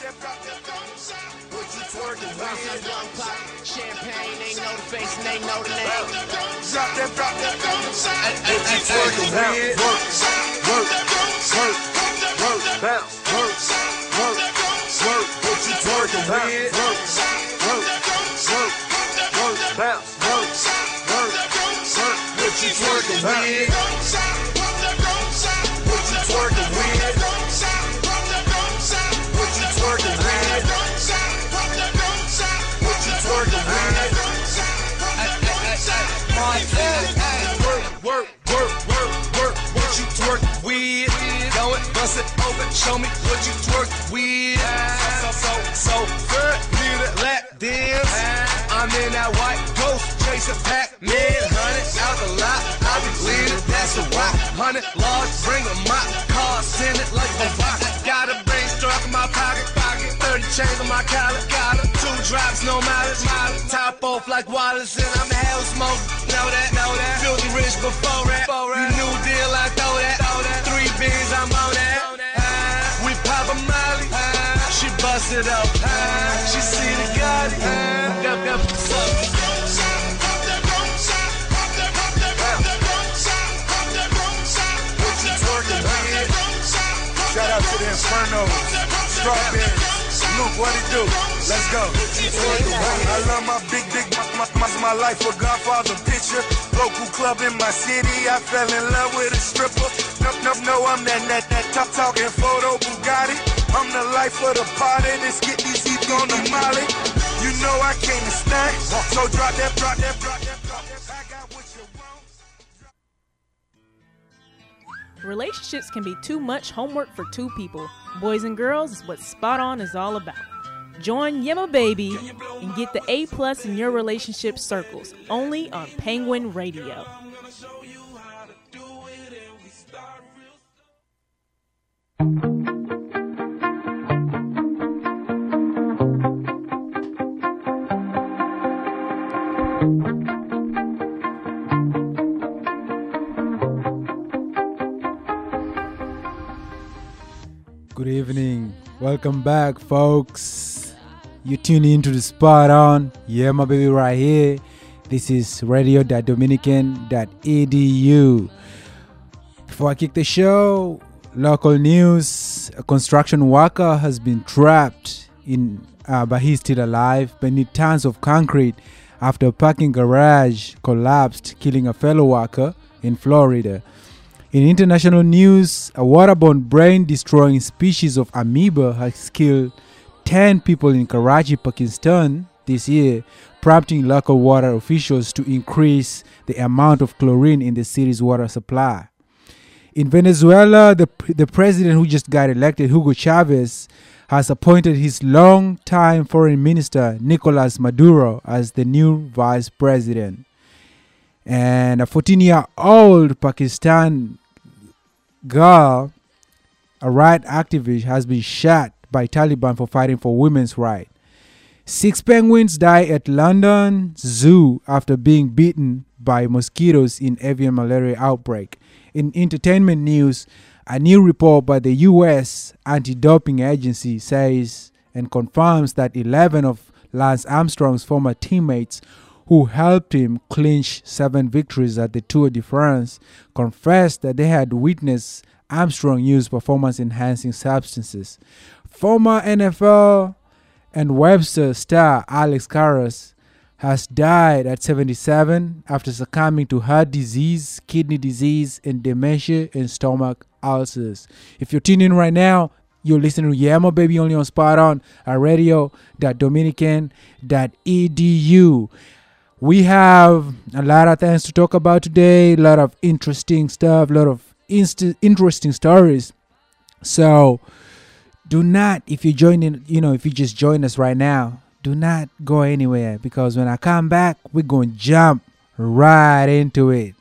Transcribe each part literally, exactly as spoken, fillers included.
What you twerking with? Young pop, champagne, they know the face and they know the name. Drop that, drop that, what you twerking with? Work, work, work, work, bounce, work, work, work, what you twerking with? Work, work, work, work, bounce, work, work, work, what you twerking with? What you twerking with? What you twerking with? What you twerking with? Work, work, work, work, work, what you twerking with? Go it, bust it open, show me what you twerking with. So, so, so good, need a lap dance. I'm in that white ghost, chasing Pac-Man. Hundred out the lot, I be leading, that's a rock. Hundred large, bring a mop, car, send it like a rock. Got a brain struck in my pocket, pocket. Thirty chains on my collar, collar. Two drops, no mileage, mileage. Top off like Wallace, and I'm hell smoke. Know that, know that. Filthy rich before that. You new deal, I throw that. Three beans, I'm on that. Uh, we pop a molly, uh, she bust it up. Uh, she see the God, uh, up, up, up. Shout out to the Inferno, Strawberry, Luke, what it do? Let's go. I love my big, big, my, my, my life a Godfather picture. Local club in my city, I fell in love with a stripper. No, no, no, I'm that, that, that top talking photo Bugatti. I'm the life of the party, let's get these heat on the molly. You know I came to stand, so drop that, drop that, drop that, drop that. I got what you want. Relationships can be too much homework for two people. Boys and girls is what Spot On is all about. Join Yema Baby and get the A plus in your relationship circles, only on Penguin Radio. Good evening. Welcome back, folks. You tune in to the Spot On. Yeah, my baby right here. This is radio dot dominican dot e d u. Before I kick the show, local news. A construction worker has been trapped in, uh, but he's still alive, beneath tons of concrete after a parking garage collapsed, killing a fellow worker in Florida. In international news, a waterborne brain-destroying species of amoeba has killed ten people in Karachi, Pakistan this year, prompting local water officials to increase the amount of chlorine in the city's water supply. In Venezuela, the, the president who just got elected, Hugo Chavez, has appointed his long-time foreign minister, Nicolas Maduro, as the new vice president. And a fourteen-year-old Pakistan girl, a right activist, has been shot by Taliban for fighting for women's rights. Six penguins died at London Zoo after being bitten by mosquitoes in avian malaria outbreak. In entertainment news, a new report by the U S anti-doping agency says and confirms that eleven of Lance Armstrong's former teammates who helped him clinch seven victories at the Tour de France, confessed that they had witnessed Armstrong use performance-enhancing substances. Former N F L and Webster star Alex Karras has died at seventy-seven after succumbing to heart disease, kidney disease, and dementia and stomach ulcers. If you're tuning in right now, you're listening to Yeah, My Baby only on Spot On at radio dot dominican dot e d u. We have a lot of things to talk about today, a lot of interesting stuff, a lot of inst- interesting stories. So do not, if you join in, you know, if you just join us right now, do not go anywhere, because when I come back, we're going to jump right into it.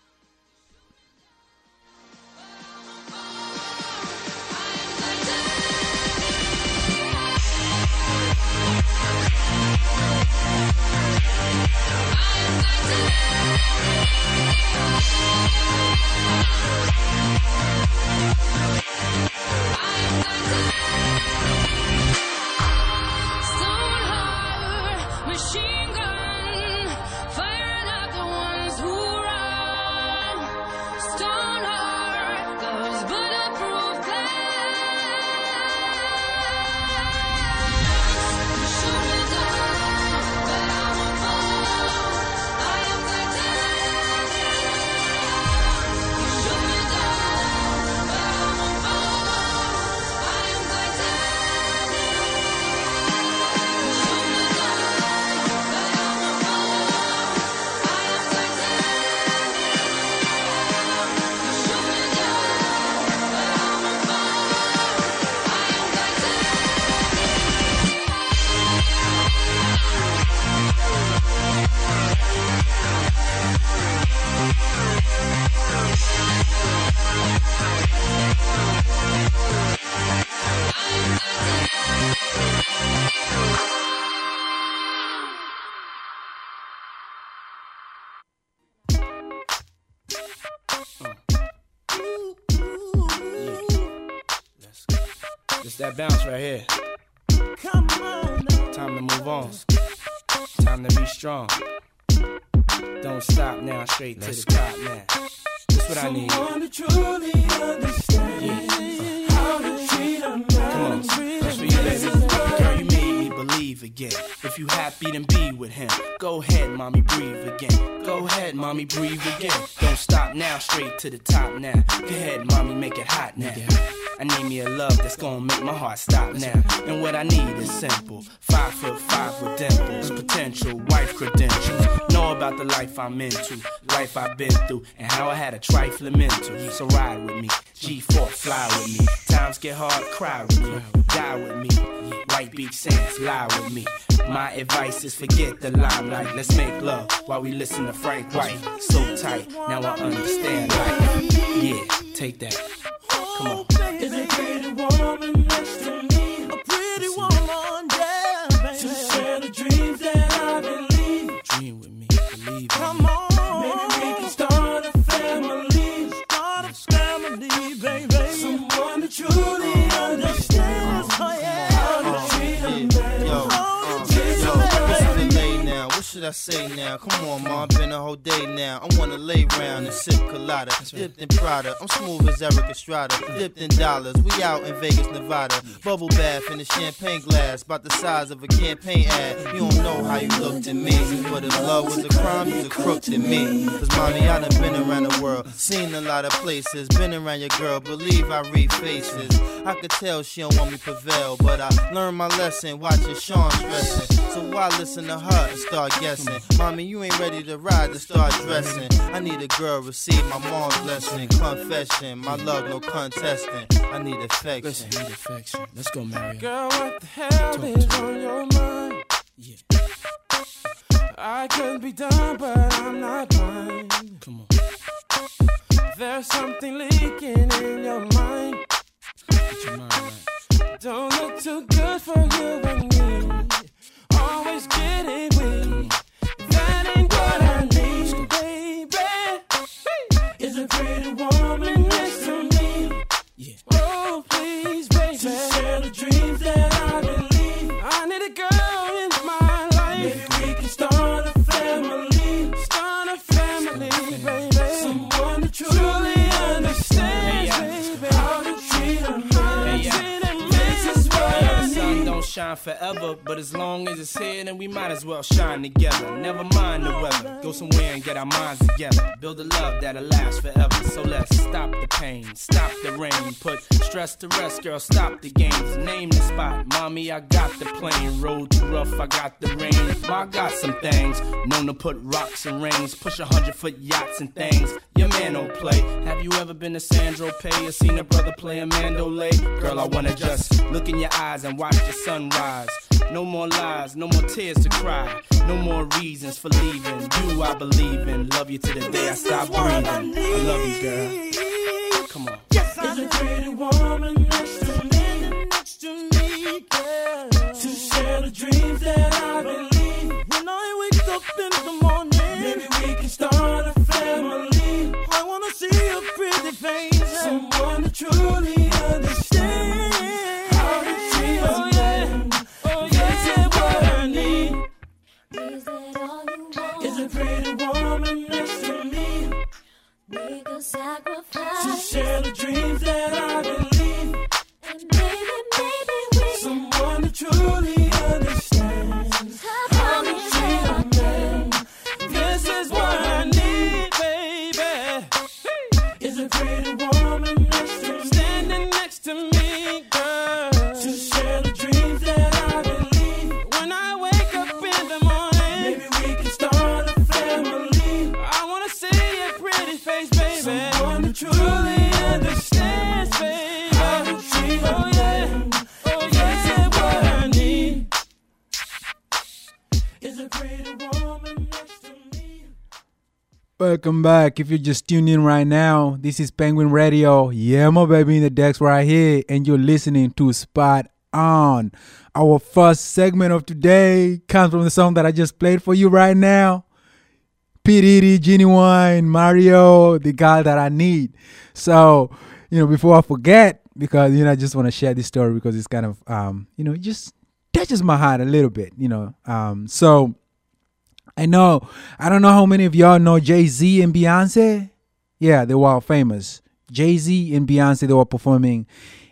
Just that bounce right here. Come on. Time to move on. Time to be strong. Don't stop now, straight to the top now. That's what I need. Someone to truly understand Yeah. how to treat a man. Come on, that's for you, baby. Girl, you made me believe again. If you happy, then be with him. Go ahead, mommy, breathe again. Go ahead, mommy, breathe again. Don't stop now, straight to the top now. Go ahead, mommy, make it hot now. I need me a love that's gonna make my heart stop now. And what I need is simple. Five foot five with dimples, potential wife credentials. Know about the life I'm into, life I've been through, and how I had a trifling mental. So ride with me, G four, fly with me. Times get hard, cry with me, die with me. White Beach Saints, lie with me. My advice is forget the limelight. Let's make love while we listen to Frank White. So tight, now I understand life. Yeah, take that. Come on. Is a pretty woman next to me? A pretty woman, yeah, baby. To share the dreams that I believe. Dream with me, believe in Come me. on. Maybe we can start a family. Start a family, baby. Someone that truly understands. Oh, yeah. How to treat a man. Yo, How to treat a Yo, man. what's the delay now? What should I say now? Come on, ma, been a whole day now. I wanna lay round and sip colada, dipped in Prada. I'm smooth as Eric Estrada, dipped in dollars. We out in Vegas, Nevada. Bubble bath in a champagne glass, about the size of a campaign ad. You don't know how you looked at me, but if love was a crime, you's a crook to me. Cause mommy, I done been around the world, seen a lot of places, been around your girl, believe I read faces. I could tell she don't want me prevail, but I learned my lesson watching Sean stressing. So why listen to her and start guessing? Mommy, you ain't ready to ride to start dressing. I need a girl, receive my mom's blessing. Confession, my love, no contesting. I need affection. Listen, need affection. Let's go, Mario. Girl, what the hell is on your mind? Yeah, I could be done, but I'm not blind. come on. There's something leaking in your mind. Get your mind right. Don't look too good for you and me. Always getting weak. That ain't what I need, baby. Is a pretty woman next to me. Yeah. Oh, please, baby. To share the dreams that I believe. I need a girl in my life. Maybe we can start a family. Start a family, baby. Someone that truly understands, Hey, baby. How to treat a man. Hey, yeah. Treat a man. This is what I The sun need. don't shine forever, but as long as it's here, then we might as well shine together. Never mind the weather, go somewhere and get our minds together. Build a love that'll last forever. So let's stop the pain, stop the rain, put stress to rest, girl. Stop the games, name the spot. Mommy, I got the plane. Road too rough, I got the rain. I got some things known to put rocks and rings, push a hundred foot yachts and things. Your man don't play. Have you ever been to Sandro Pay or seen a brother play a mandolay? Girl, I wanna just look in your eyes and watch the sunrise. No more lies, no more tears to cry. No more reasons for leaving. You I believe in. Love you to the day I stop breathing. I love you, girl. Come on. Yes, I Is a pretty woman next to me, next to me, girl. To share the dreams that I believe. When I wake up in the morning, maybe we can start a family. I wanna see a pretty face, someone that truly understands how to treat a man. Oh yeah, that's what I need. Is that all you want? Is a pretty woman next to me. Make a To sacrifice. share the dreams that I believe. And maybe, maybe we Someone that truly understands how to treat a man. This is what I need, baby. Is a pretty woman next to me, standing next to me, girl. To share the dreams that I believe. When I wake up in the morning, maybe we can start a family. I wanna see a pretty face, baby. Someone that truly understands, baby. How to treat a man. Oh yeah, that's what I need. Is a pretty woman next to me. Welcome back. If you're just tuned in right now, this is Penguin Radio. Yeah, my baby in the decks right here, and you're listening to Spot On. Our first segment of today comes from the song that I just played for you right now. P. Diddy, Genuine, Mario, the guy that I need. So, you know, before I forget, because you know I just want to share this story because it's kind of um you know it just touches my heart a little bit, you know. Um, so I know I don't know how many of y'all know Jay-Z and Beyonce. Yeah, they were all famous. Jay-Z and Beyonce, they were performing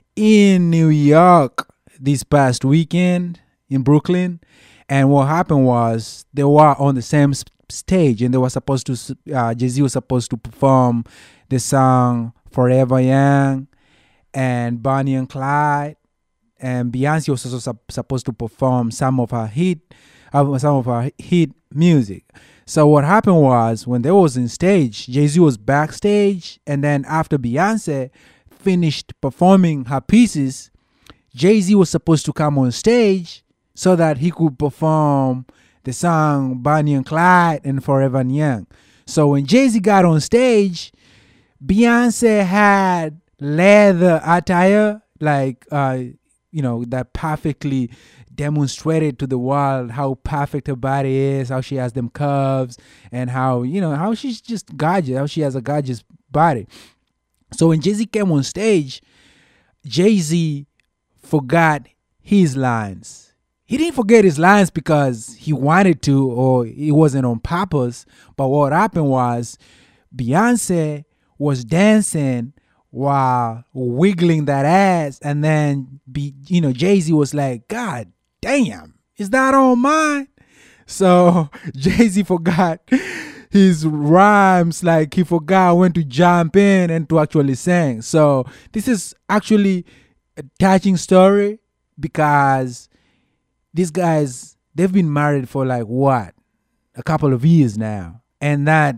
in New York this past weekend in Brooklyn, and what happened was they were on the same s- stage, and they were supposed to. Uh, Jay-Z was supposed to perform the song "Forever Young" and Bonnie and Clyde, and Beyonce was also sup- supposed to perform some of her hit, uh, some of her hit music. So what happened was when they was in stage, Jay-Z was backstage, and then after Beyonce finished performing her pieces, Jay-Z was supposed to come on stage so that he could perform the song Bonnie and Clyde and Forever Young. So when Jay-Z got on stage, Beyonce had leather attire, like uh, you know, that perfectly demonstrated to the world how perfect her body is, how she has them curves, and how, you know, how she's just gorgeous, how she has a gorgeous body. So when Jay-Z came on stage, Jay-Z forgot his lines. He didn't forget his lines because he wanted to or it wasn't on purpose. But what happened was Beyonce was dancing while wiggling that ass, and then be you know Jay-Z was like, God damn, is that on mine? So Jay-Z forgot his rhymes, like he forgot when to jump in and to actually sing. So this is actually a touching story because these guys, they've been married for like what, a couple of years now, and that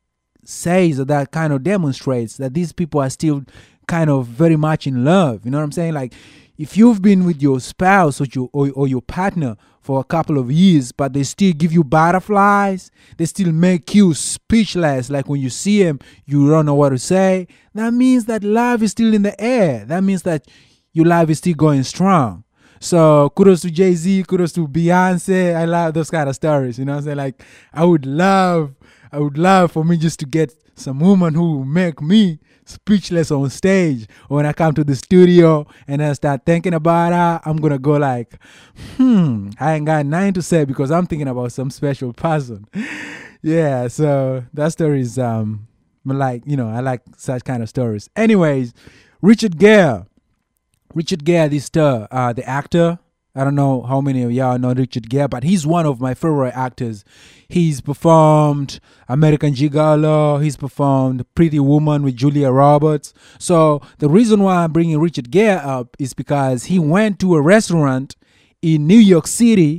says or that kind of demonstrates that these people are still kind of very much in love. You know what I'm saying? Like if you've been with your spouse or your or, or your partner for a couple of years, but they still give you butterflies, they still make you speechless, like when you see them you don't know what to say, that means that love is still in the air. That means that your love is still going strong. So kudos to Jay-Z, kudos to Beyonce. I love those kind of stories. You know what I'm saying? Like I would love I would love for me just to get some woman who will make me speechless on stage. Or when I come to the studio and I start thinking about her, I'm going to go like, hmm, I ain't got nothing to say because I'm thinking about some special person. Yeah, so that story is, um, like, you know, I like such kind of stories. Anyways, Richard Gere. Richard Gere, this star, uh, the actor. I don't know how many of y'all know Richard Gere, but he's one of my favorite actors. He's performed American Gigolo. He's performed Pretty Woman with Julia Roberts. So the reason why I'm bringing Richard Gere up is because he went to a restaurant in New York City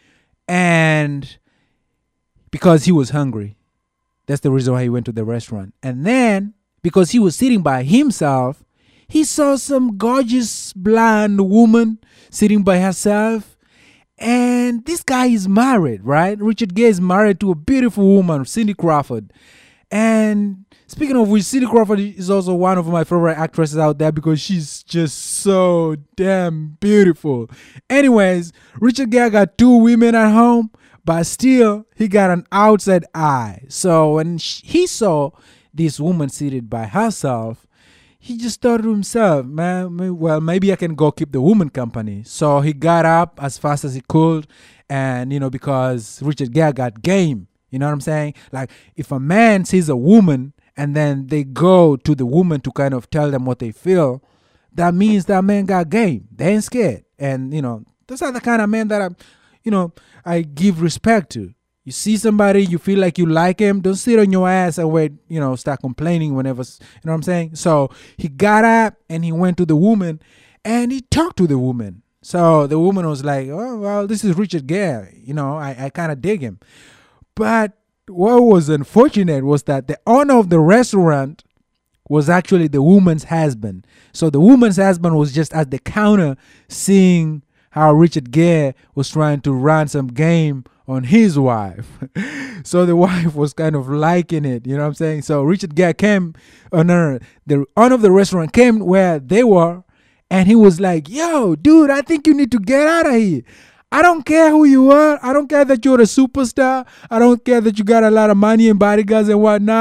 and because he was hungry. That's the reason why he went to the restaurant. And then because he was sitting by himself, he saw some gorgeous blonde woman sitting by herself. And this guy is married, right? Richard Gere is married to a beautiful woman, Cindy Crawford. And speaking of which, Cindy Crawford is also one of my favorite actresses out there because she's just so damn beautiful. Anyways, Richard Gere got two women at home, but still he got an outside eye. So when he saw this woman seated by herself, he just thought to himself, man, well, maybe I can go keep the woman company. So he got up as fast as he could. And, you know, because Richard Gere got game. You know what I'm saying? Like, if a man sees a woman and then they go to the woman to kind of tell them what they feel, that means that man got game. They ain't scared. And, you know, those are the kind of men that I, you know, I give respect to. You see somebody, you feel like you like him, don't sit on your ass and wait, you know, start complaining whenever, you know what I'm saying? So he got up and he went to the woman and he talked to the woman. So the woman was like, oh, well, this is Richard Gere. You know, I, I kind of dig him. But what was unfortunate was that the owner of the restaurant was actually the woman's husband. So the woman's husband was just at the counter seeing how Richard Gere was trying to run some game on his wife. So the wife was kind of liking it, you know what I'm saying? So Richard Gere came, oh no, no, the owner of the restaurant came where they were, and he was like, yo, dude, I think you need to get out of here. I don't care who you are. I don't care that you're a superstar. I don't care that you got a lot of money and bodyguards and whatnot.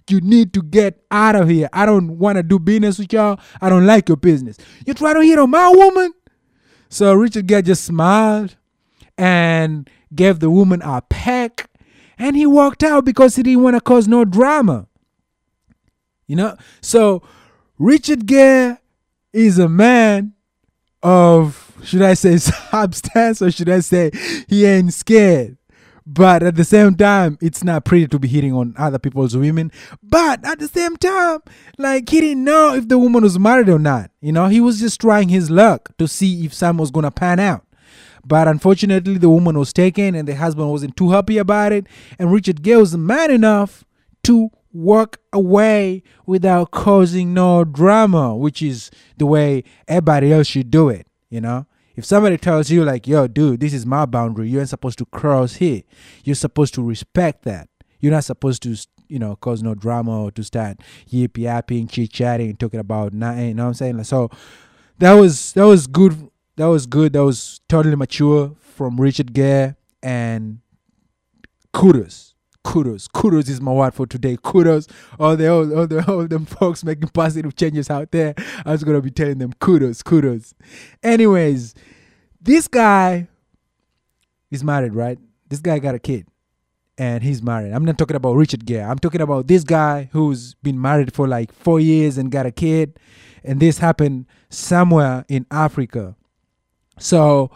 You need to get out of here. I don't want to do business with y'all. I don't like your business. You try to hit on my woman? So Richard Gere just smiled and gave the woman a peck, and he walked out because he didn't want to cause no drama. You know? So Richard Gere is a man of, should I say, substance, or should I say he ain't scared? But at the same time, it's not pretty to be hitting on other people's women. But at the same time, like, he didn't know if the woman was married or not. You know, he was just trying his luck to see if something was going to pan out. But unfortunately, the woman was taken and the husband wasn't too happy about it. And Richard Gere was man enough to walk away without causing no drama, which is the way everybody else should do it, you know? If somebody tells you like, yo, dude, this is my boundary, you ain't supposed to cross here. You're supposed to respect that. You're not supposed to, you know, cause no drama or to start yip yapping, chit chatting, talking about nothing. You know what I'm saying? Like, so that was that was good. That was good. That was totally mature from Richard Gere, and kudos. Kudos. Kudos is my word for today. Kudos. All the all, all the all them folks making positive changes out there. I was gonna be telling them kudos, kudos. Anyways, this guy is married, right? This guy got a kid. And he's married. I'm not talking about Richard Gere. I'm talking about this guy who's been married for like four years and got a kid. And this happened somewhere in Africa. So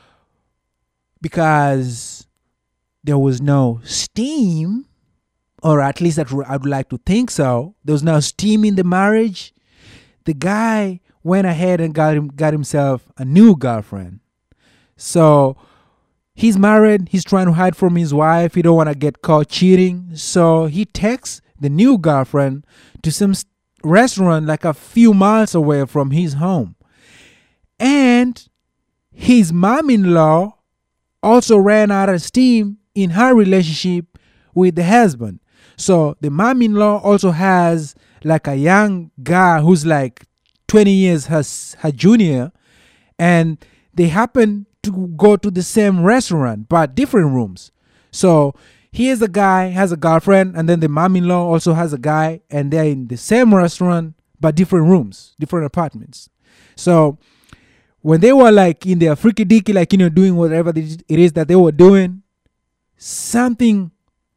because there was no steam, or at least I would like to think so. There was no steam in the marriage. The guy went ahead and got him, got himself a new girlfriend. So he's married. He's trying to hide from his wife. He don't want to get caught cheating. So he takes the new girlfriend to some restaurant like a few miles away from his home. And his mom-in-law also ran out of steam in her relationship with the husband. So the mom-in-law also has like a young guy who's like twenty years her, her junior, and they happen to go to the same restaurant but different rooms. So here's a guy has a girlfriend, and then the mom-in-law also has a guy, and they're in the same restaurant but different rooms, different apartments. So when they were like in their freaky deaky, like, you know, doing whatever it is that they were doing, something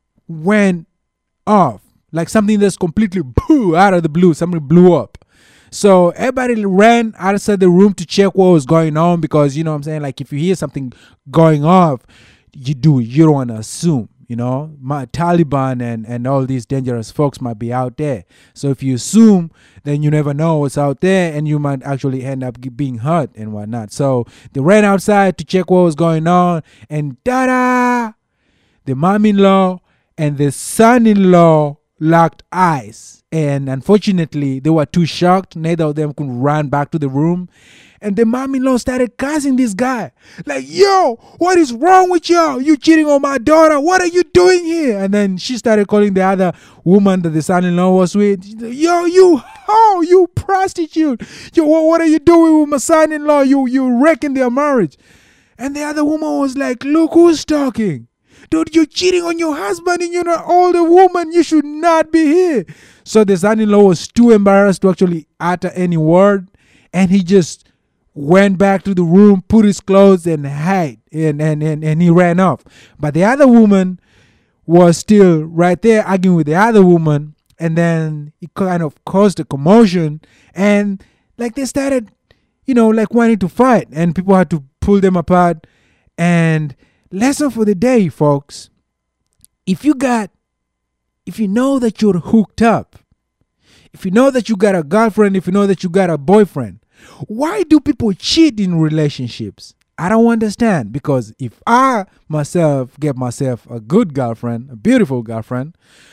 went off, like something that's completely boo out of the blue. Something blew up. So everybody ran outside the room to check what was going on, because, you know what I'm saying, like, if you hear something going off, you do you don't want to assume, you know, my Taliban and and all these dangerous folks might be out there. So if you assume, then you never know what's out there, and you might actually end up being hurt and whatnot. So they ran outside to check what was going on, and ta-da, the mom-in-law and the son-in-law locked eyes. And unfortunately, they were too shocked. Neither of them could run back to the room. And the mom-in-law started cussing this guy. Like, yo, what is wrong with y'all? You cheating on my daughter. What are you doing here? And then she started calling the other woman that the son-in-law was with. Yo, you hoe, you prostitute. Yo, what are you doing with my son-in-law? You, you wrecking their marriage. And the other woman was like, look who's talking. Dude, you're cheating on your husband and you're an older woman. You should not be here. So the son-in-law was too embarrassed to actually utter any word. And he just went back to the room, put his clothes and hide. And, and, and, and he ran off. But the other woman was still right there arguing with the other woman. And then it kind of caused a commotion. And like they started, you know, like wanting to fight. And people had to pull them apart. And lesson for the day, folks. If you got, if you know that you're hooked up, if you know that you got a girlfriend, if you know that you got a boyfriend, why do people cheat in relationships? I don't understand. Because if I myself get myself a good girlfriend, a beautiful girlfriend,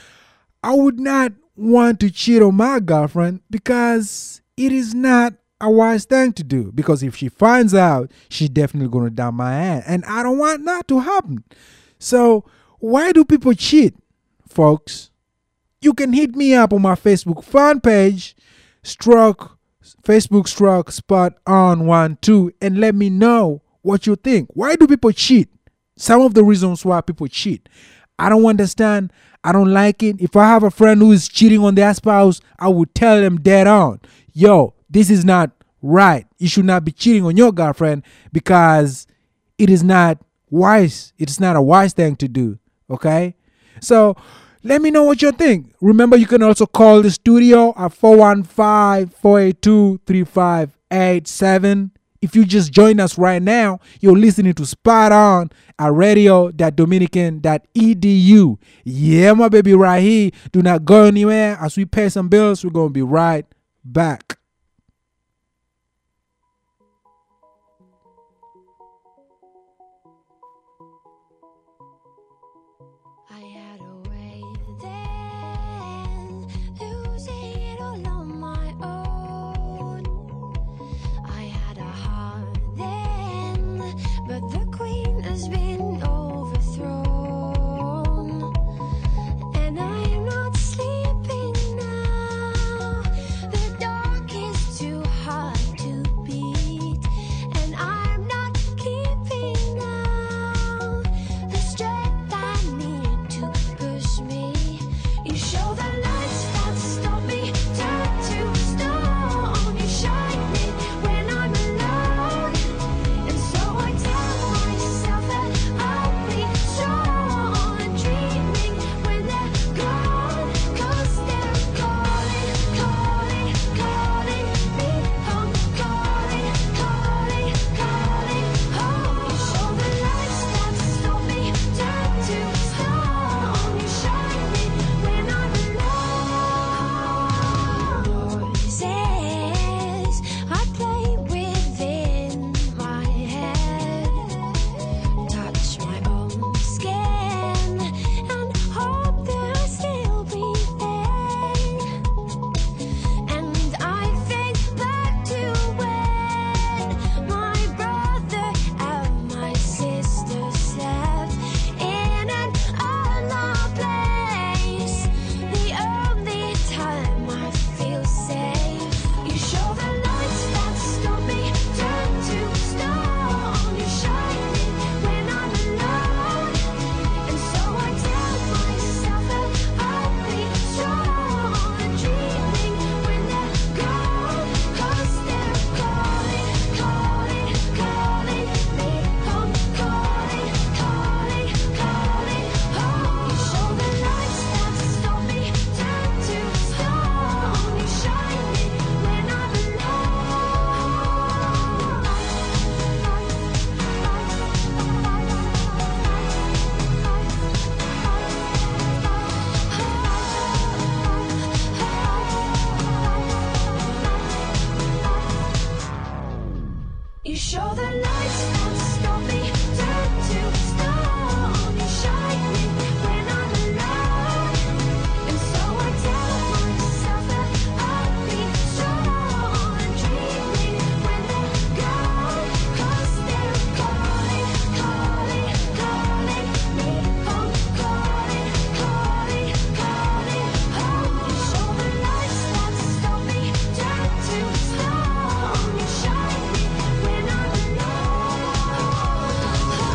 I would not want to cheat on my girlfriend, because it is not a wise thing to do. Because if she finds out, she's definitely going to down my ass, and I don't want that to happen. So why do people cheat, folks? You can hit me up on my Facebook fan page, stroke Facebook stroke spot on one two, and let me know what you think. Why do people cheat? Some of the reasons why people cheat. I don't understand. I don't like it. If I have a friend who is cheating on their spouse, I would tell them dead on, yo, this is not right. You should not be cheating on your girlfriend because it is not wise. It's not a wise thing to do. Okay? So let me know what you think. Remember, you can also call the studio at four one five, four eight two, three five eight seven. If you just joined us right now, you're listening to Spot On at radio dot dominican dot e d u. Yeah, my baby, right here. Do not go anywhere. As we pay some bills, we're going to be right back. I had a way then, losing it all on my own. I had a heart then, but the queen has been overthrown. And I am not sleeping now. The dark is too hard to beat, and I'm not keeping now the strength I need to push me. You show the lights that stop me, turn to stone. You shine me when I'm alone, and so I tell myself that I'll be strong. And dreaming when they're gone, 'cause they're calling, calling, calling me home, calling, calling, calling home. You show the lights that stop me, turn to stone. You shine me when I'm alone. Voices I play within my head, touch my own skin, and hope that I'll still be there. And I think back to when my brother and my sister slept in an unknown place. The only time I feel safe. You show the lights that stop me, turn to stone. You shine me when I'm alone, and so I tell myself that I'll be strong. And dreaming when they're gone, 'cause they're calling, calling, calling me home, calling, calling, calling home. You show the lights that stop me, turn to stone. You shine me when I'm alone. You show the lights that stop me, turn to stone. You shine me when I'm alone, and so I tell myself that I'll be strong. And dreaming when they're gone, 'cause they're calling, calling, calling me home, calling, calling, calling home. You show the lights that stop me, turn to stone. You shine me when I'm alone.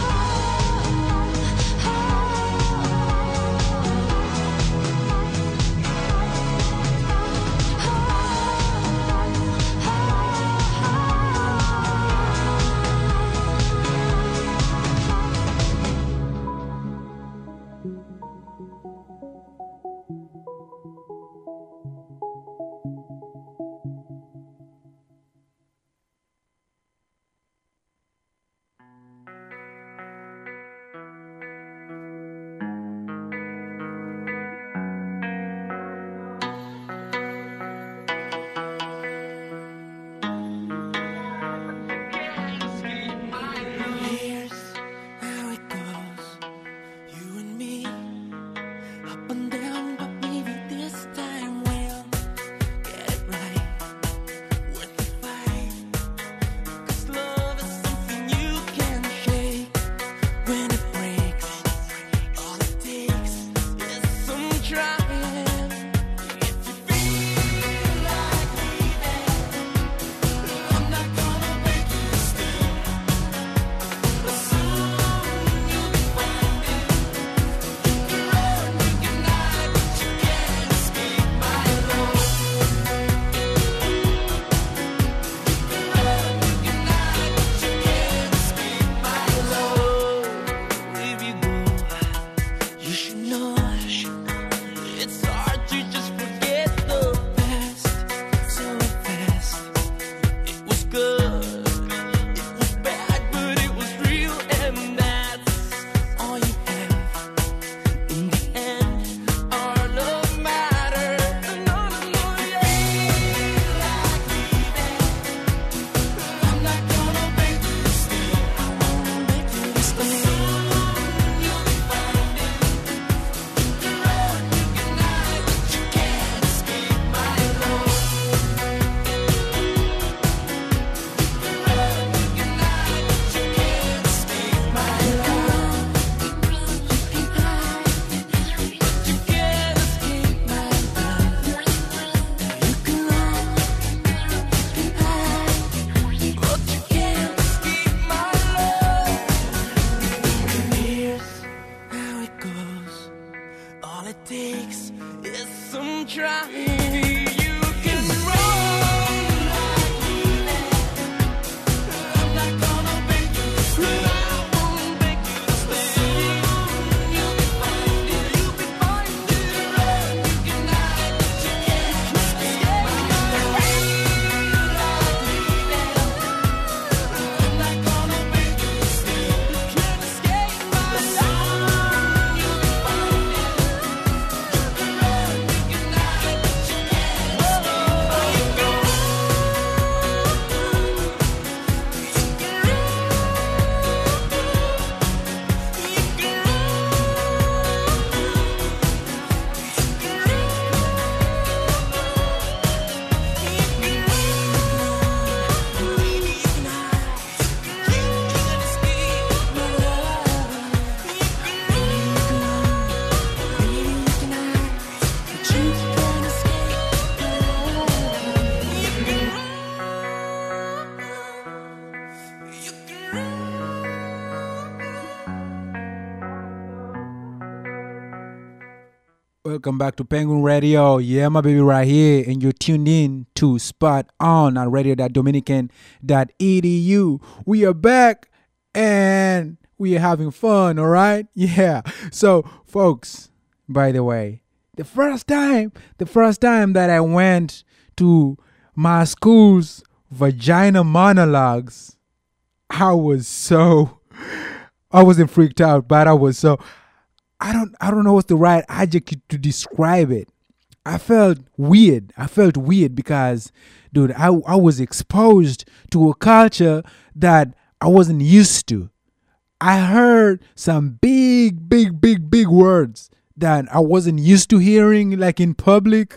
Welcome back to Penguin Radio. Yeah, my baby right here. And you're tuned in to Spot On on radio dot dominican dot e d u. We are back and we are having fun, all right? Yeah. So, folks, by the way, the first time, the first time that I went to my school's vagina monologues, I was so, I wasn't freaked out, but I was so, I don't I don't know what's the right adjective to describe it. I felt weird. I felt weird because, dude, I, I was exposed to a culture that I wasn't used to. I heard some big, big, big, big words that I wasn't used to hearing, like in public.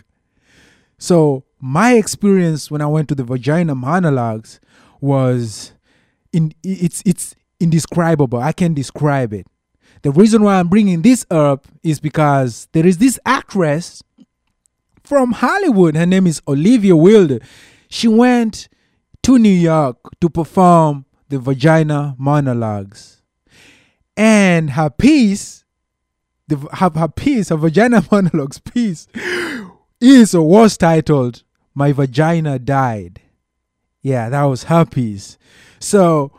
So my experience when I went to the vagina monologues was, in it's it's indescribable. I can't describe it. The reason why I'm bringing this up is because there is this actress from Hollywood. Her name is Olivia Wilde. She went to New York to perform the vagina monologues. And her piece, the, her, her piece, her vagina monologues piece, is or was titled, "My Vagina Died." Yeah, that was her piece. So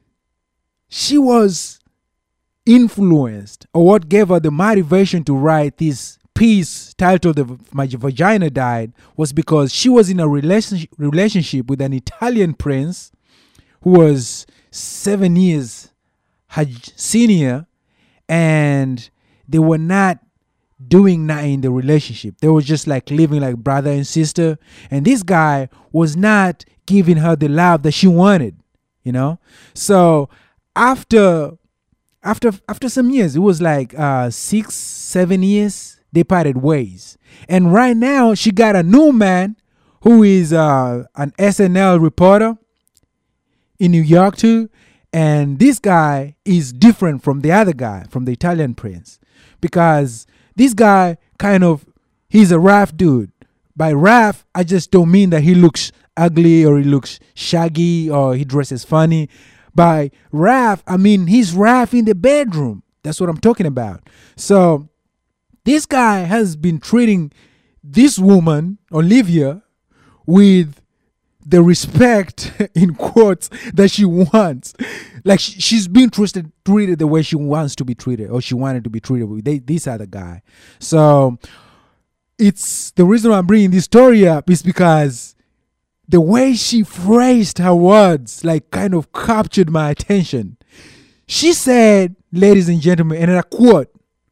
she was influenced, or what gave her the motivation to write this piece titled the, "My Vagina Died," was because she was in a relationship relationship with an Italian prince who was seven years her senior, and they were not doing nothing in the relationship. They were just like living like brother and sister, and this guy was not giving her the love that she wanted, you know. So after After after some years, it was like uh, six, seven years, they parted ways. And right now, she got a new man who is uh, an S N L reporter in New York too. And this guy is different from the other guy, from the Italian prince. Because this guy kind of, he's a rough dude. By rough, I just don't mean that he looks ugly or he looks shaggy or he dresses funny. By Raph, I mean he's Raph in the bedroom. That's what I'm talking about. So this guy has been treating this woman, Olivia, with the respect, in quotes, that she wants. Like she, she's been treated, treated the way she wants to be treated, or she wanted to be treated with they, this other guy. So it's the reason why I'm bringing this story up is because the way she phrased her words, like, kind of captured my attention. She said, ladies and gentlemen, and I quote,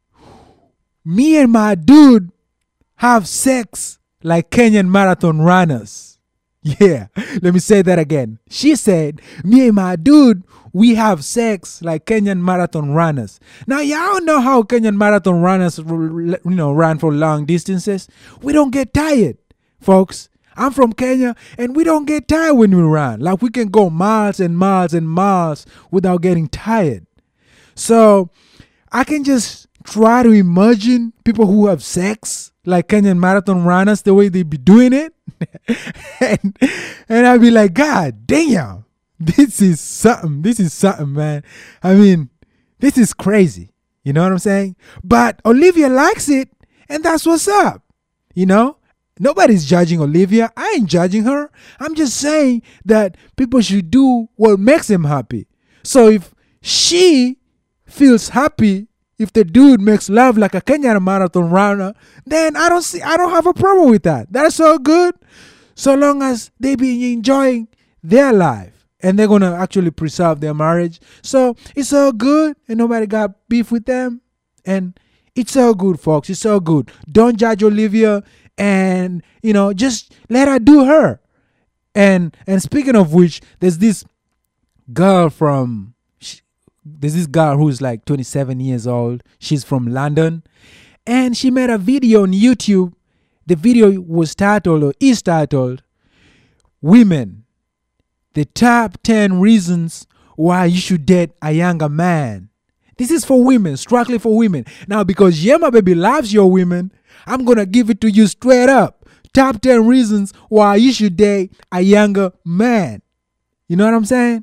"Me and my dude have sex like Kenyan marathon runners." Yeah, let me say that again. She said, "Me and my dude, we have sex like Kenyan marathon runners." Now, y'all know how Kenyan marathon runners, you know, run for long distances. We don't get tired, folks. I'm from Kenya, and we don't get tired when we run. Like, we can go miles and miles and miles without getting tired. So I can just try to imagine people who have sex like Kenyan marathon runners, the way they be doing it. and, and I'll be like, God damn, this is something. This is something, man. I mean, this is crazy. You know what I'm saying? But Olivia likes it, and that's what's up. You know? Nobody's judging Olivia. I ain't judging her. I'm just saying that people should do what makes them happy. So if she feels happy, if the dude makes love like a Kenyan marathon runner, then I don't see, I don't have a problem with that. That's all good. So long as they be enjoying their life and they're going to actually preserve their marriage. So it's all good and nobody got beef with them. And it's all good, folks. It's all good. Don't judge Olivia. And, you know, just let her do her. And and speaking of which, there's this girl from, she, there's this girl who's like twenty-seven years old. She's from London. And she made a video on YouTube. The video was titled, or is titled, "Women, the top ten reasons why you should date a younger man." This is for women, strictly for women. Now, because Yeah My Baby loves your women, I'm going to give it to you straight up. Top ten reasons why you should date a younger man. You know what I'm saying?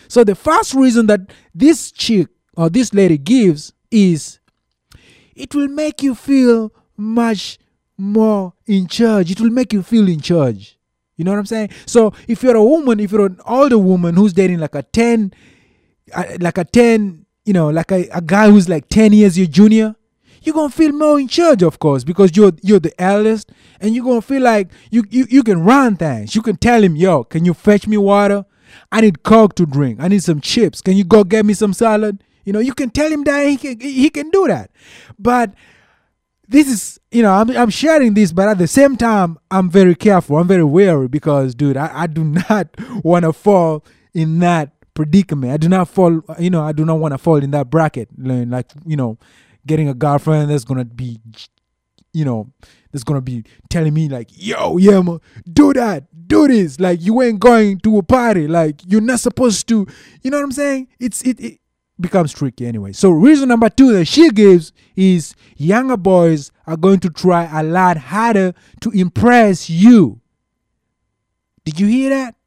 So the first reason that this chick or this lady gives is it will make you feel much more in charge. It will make you feel in charge. You know what I'm saying? So if you're a woman, if you're an older woman who's dating like a ten, uh, like a ten, you know, like a, a guy who's like ten years your junior, you're going to feel more in charge, of course, because you're you're the eldest, and you're going to feel like you, you, you can run things. You can tell him, yo, can you fetch me water? I need Coke to drink. I need some chips. Can you go get me some salad? You know, you can tell him that he can, he can do that. But this is, you know, I'm, I'm sharing this, but at the same time, I'm very careful. I'm very wary because, dude, I, I do not want to fall in that predicament. I do not fall, you know, I do not want to fall in that bracket. Like, you know, getting a girlfriend that's going to be, you know, that's going to be telling me like, yo, yeah, man, do that, do this. Like, you ain't going to a party. Like, you're not supposed to, you know what I'm saying? It's, it, it becomes tricky anyway. So reason number two that she gives is younger boys are going to try a lot harder to impress you. Did you hear that?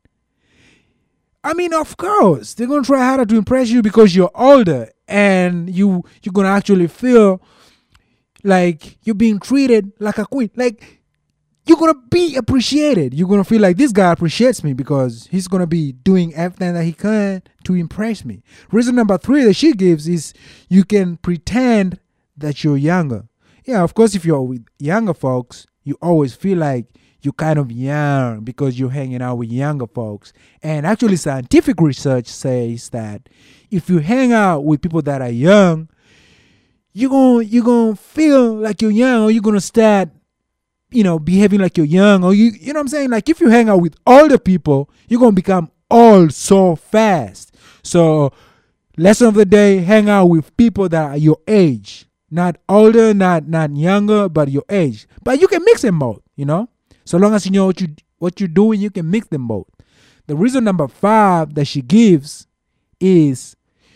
I mean, of course, they're going to try harder to impress you because you're older and you, you're going to actually feel like you're being treated like a queen. Like, you're going to be appreciated. You're going to feel like this guy appreciates me because he's going to be doing everything that he can to impress me. Reason number three that she gives is you can pretend that you're younger. Yeah, of course, if you're with younger folks, you always feel like you're kind of young because you're hanging out with younger folks. And actually, scientific research says that if you hang out with people that are young, you're going you're gonna feel like you're young, or you're going to start, you know, behaving like you're young, or you, you know what I'm saying? Like, if you hang out with older people, you're going to become old so fast. So, lesson of the day, hang out with people that are your age. Not older, not not younger, but your age. But you can mix them both, you know? So long as you know what you what you're doing, you can mix them both. The reason number five that she gives is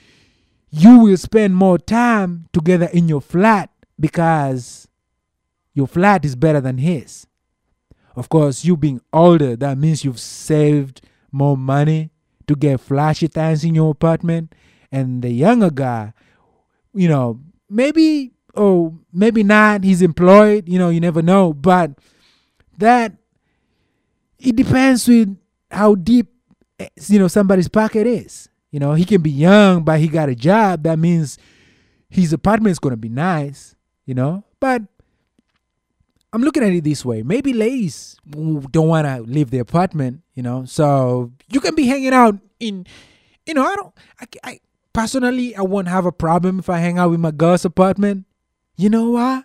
you will spend more time together in your flat because your flat is better than his. Of course, you being older, that means you've saved more money to get flashy things in your apartment. And the younger guy, you know, maybe, or maybe not, he's employed, you know, you never know. But that, it depends with how deep, you know, somebody's pocket is. You know, he can be young, but he got a job. That means his apartment is going to be nice, you know. But I'm looking at it this way. Maybe ladies don't want to leave the apartment, you know. So you can be hanging out in, you know, I don't, I, I personally, I won't have a problem if I hang out with my girl's apartment. You know why?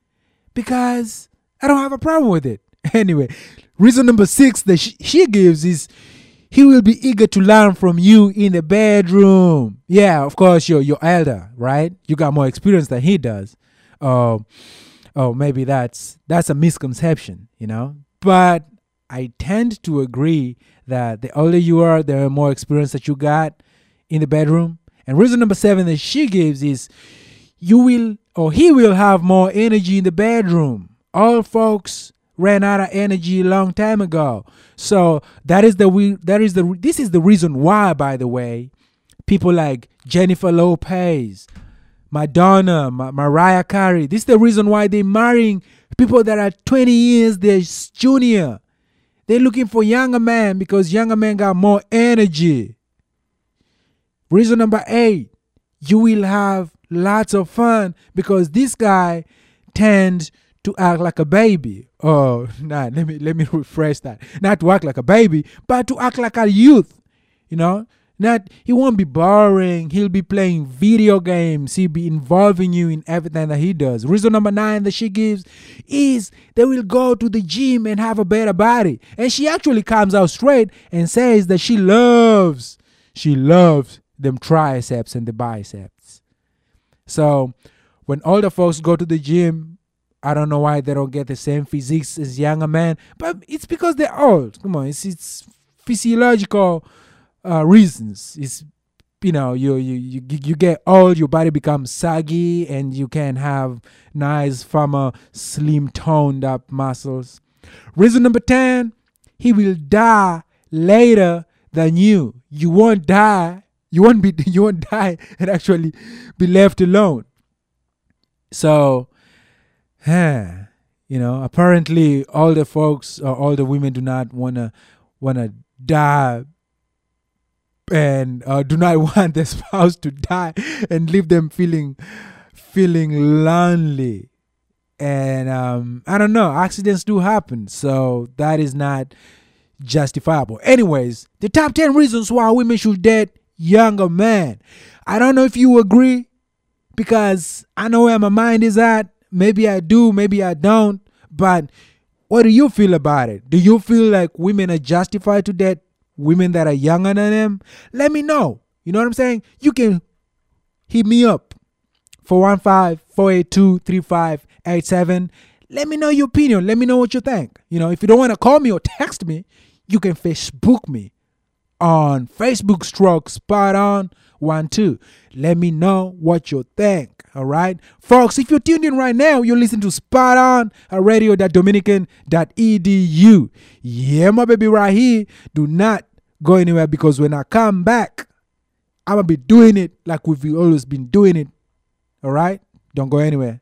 Because I don't have a problem with it. Anyway, reason number six that she, she gives is he will be eager to learn from you in the bedroom. Yeah, of course, you're, you're elder, right? You got more experience than he does. Uh, oh, maybe that's that's a misconception, you know? But I tend to agree that the older you are, the more experience that you got in the bedroom. And reason number seven that she gives is you will, or he will have more energy in the bedroom. All folks ran out of energy a long time ago. So that is the we that is the this is the reason why, by the way, people like Jennifer Lopez, Madonna, Ma- Mariah Carey, this is the reason why they're marrying people that are twenty years their junior. They're looking for younger men because younger men got more energy. Reason number eight, you will have lots of fun because this guy tends to act like a baby. Oh, nah, let me let me rephrase that. Not to act like a baby, but to act like a youth. You know? Not, he won't be boring. He'll be playing video games. He'll be involving you in everything that he does. Reason number nine that she gives is they will go to the gym and have a better body. And she actually comes out straight and says that she loves, she loves them triceps and the biceps. So when older folks go to the gym, I don't know why they don't get the same physiques as younger men, but it's because they're old. Come on, it's it's physiological uh, reasons. It's, you know, you, you you you get old, your body becomes saggy, and you can have nice, firmer, slim, toned up muscles. Reason number ten: he will die later than you. You won't die. You won't be. You won't die and actually be left alone. So, huh, you know, apparently all the folks or all the women do not wanna wanna die and uh, do not want their spouse to die and leave them feeling feeling lonely. And um, I don't know, accidents do happen, so that is not justifiable. Anyways, the top ten reasons why women should date younger men. I don't know if you agree, because I know where my mind is at. Maybe I do, maybe I don't. But what do you feel about it? Do you feel like women are justified to date women that are younger than them? Let me know. You know what I'm saying? You can hit me up. four one five, four eight two, three five eight seven. Let me know your opinion. Let me know what you think. You know, if you don't want to call me or text me, you can Facebook me on Facebook stroke spot on one two. Let me know what you think. All right, folks, if you're tuned in right now, you're listening to Spot On at radio dot dominican dot e d u. Yeah, my baby, right here. Do not go anywhere, because when I come back, I'm gonna be doing it like we've always been doing it. All right, don't go anywhere.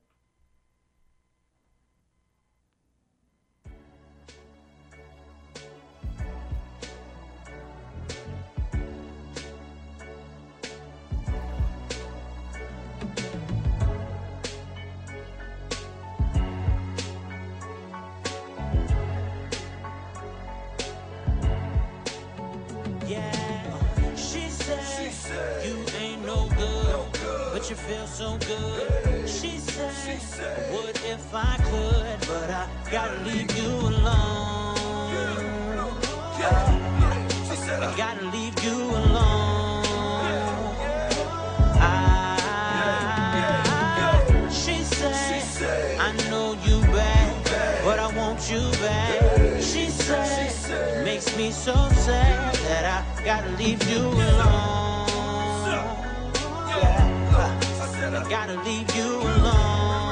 You feel so good. She said, she said, would if I could, but I gotta leave you alone. Yeah. She said, I gotta leave you alone. I, she said, she said, I know you bad, but I want you back. She said, she said, makes me so sad that I gotta leave you alone. I gotta leave you alone.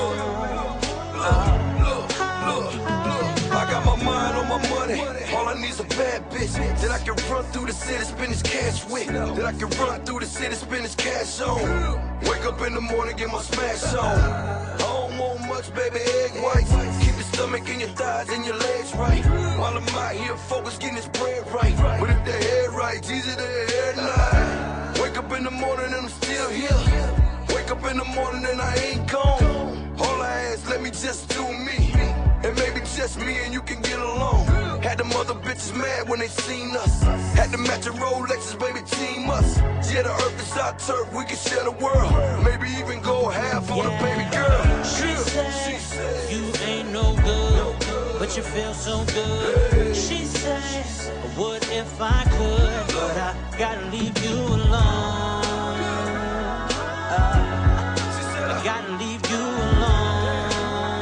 I got my mind on my money. All I need is a bad bitch that I can run through the city, spend this cash with. That I can run through the city, spend this cash on. Wake up in the morning, get my smash on. I don't want much, baby, egg whites. Keep your stomach and your thighs and your legs right. While I'm out here focused, getting this bread right. But if the head right, Jesus, the head not. Wake up in the morning and I'm still here. Wake up in the morning and I ain't gone. All I ask, let me just do me. And maybe just me and you can get along. Had them other bitches mad when they seen us. Had the matching Rolexes, baby, team us. Yeah, the earth is our turf, we can share the world. Maybe even go half on the baby girl. She said, she said, you ain't no good, but you feel so good. She said, what if I could, but I gotta leave you alone. I gotta leave you alone.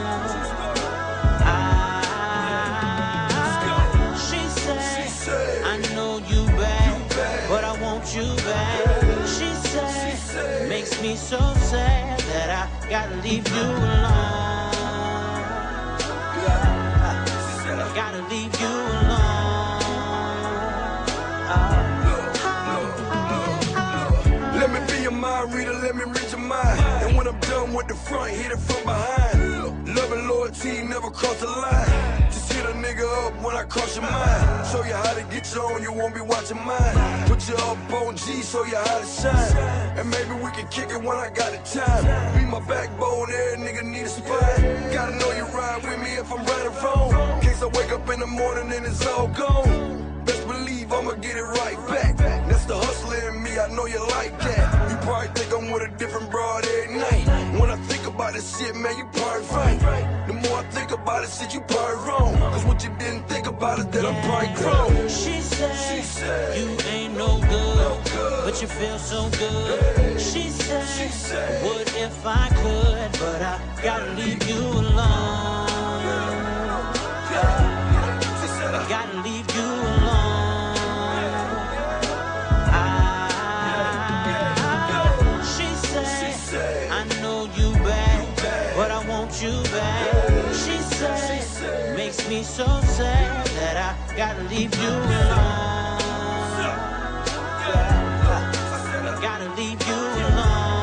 I, she said, I know you bad, but I want you back. She said, makes me so sad that I gotta leave you alone. I gotta leave you alone. Let me be your mind reader, let me read your mind. And when I'm done with the front, hit it from behind. Love and loyalty never cross the line. Just hit a nigga up when I cross your mind. Show you how to get you on, you won't be watching mine. Put you up on G, show you how to shine. And maybe we can kick it when I got the time. Be my backbone, every nigga need a spine. Gotta know you ride with me if I'm right or wrong. In case I wake up in the morning and it's all gone. Best believe I'ma get it right back. That's the hustler in me, I know you like that. You probably think I'm with a different broad every night. When I think about this shit, man, you probably right. The more I think about it, shit, you probably wrong. Cause what you didn't think about it, that I'm probably grown. She said, she said, you ain't no good, but you feel so good. She said, she said, what if I could, but I gotta leave you alone. I gotta leave you alone. I, she said, I know you bad, but I want you back. She said, makes me so sad that I gotta leave you alone. gotta leave you alone.